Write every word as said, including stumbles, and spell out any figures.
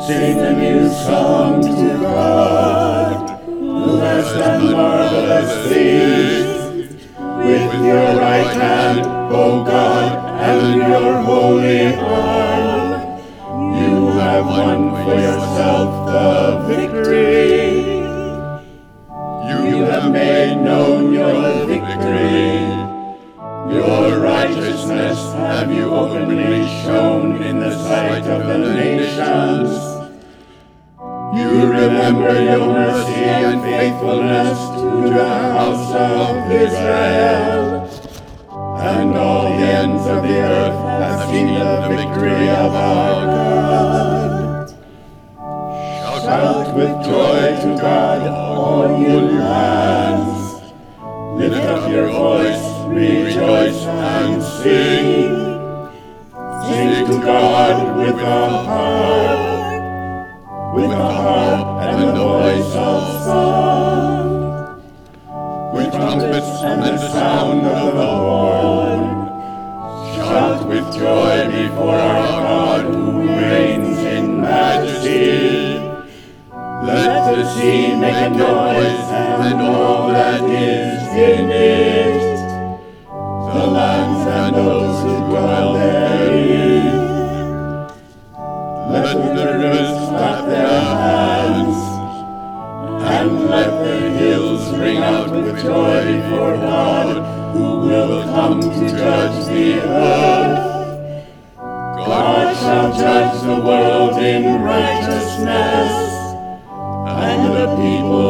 Sing a new song to God, who has done marvelous things. With your right hand, O God, and your holy arm, you have won for yourself the victory. You have made known your victory. Your righteousness have you openly shown in the sight of the nations. You remember your mercy and faithfulness to the house of Israel. And all the ends of the earth have seen the victory of our God. Shout with joy to God, all you lands. Lift up your voice, rejoice and sing. Sing to God with a harp, with a harp and the voice of song, with trumpets and the sound of the horn. Shout with joy before our God who reigns in majesty. Let the sea make a noise and all that is in it, the lands and those who dwell therein. Let the rivers clap their hands, and let the hills ring out with joy before God, who will come to judge the earth. God shall judge the world in righteousness, and the people